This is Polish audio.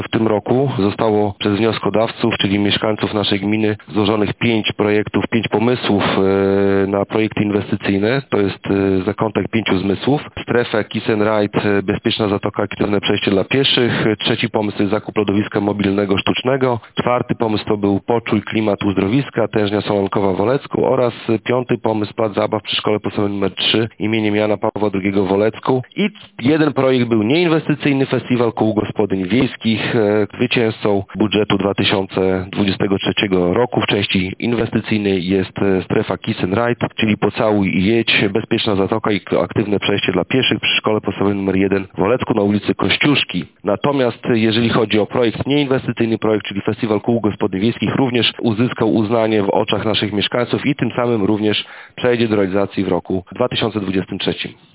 W tym roku zostało przez wnioskodawców, czyli mieszkańców naszej gminy, złożonych 5 projektów, 5 pomysłów na projekty inwestycyjne. To jest zakątek 5 zmysłów. Strefa Kiss and Ride, bezpieczna zatoka, aktywne przejście dla pieszych. 3. pomysł to jest zakup lodowiska mobilnego sztucznego. 4. pomysł to był poczuj klimat uzdrowiska, tężnia solankowa w Olecku. Oraz 5. pomysł plac zabaw przy szkole podstawowej nr 3 imieniem Jana Pawła II w Olecku. I jeden projekt był nieinwestycyjny, festiwal kół gospodyń wiejskich. Zwycięzcą budżetu 2023 roku w części inwestycyjnej jest strefa Kiss and Ride, czyli pocałuj i jedź, bezpieczna zatoka i aktywne przejście dla pieszych przy szkole podstawowej nr 1 w Olecku na ulicy Kościuszki. Natomiast jeżeli chodzi o projekt nieinwestycyjny projekt, czyli festiwal kół gospodyń wiejskich, również uzyskał uznanie w oczach naszych mieszkańców i tym samym również przejdzie do realizacji w roku 2023.